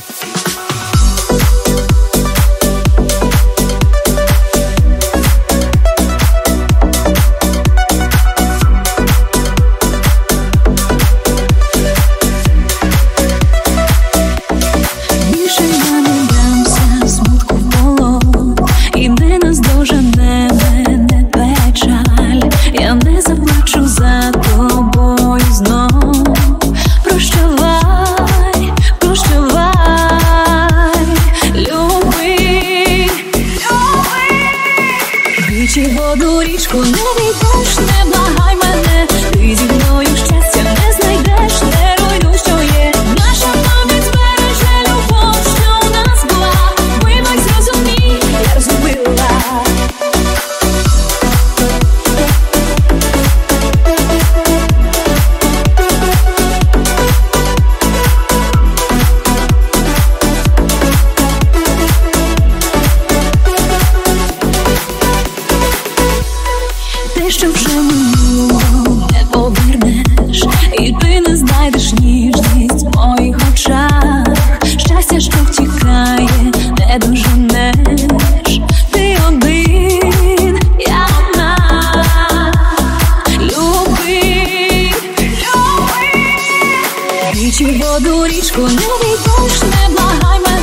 Воду річку не війдеш, не благай мене, ти зі мною щастя не знайдеш, не руйнуй, що є. Наша пам'ять збереже любов, що у нас була. Вибач, зрозумій, я розгубила. Те, що вже минуло, не повернеш, і ти не знайдеш ніжність в моїх очах. Щастя, що втікає, не доженеш. Ти один, я одна. Люби, люби. Річі воду, річку не війдеш, не благай мене.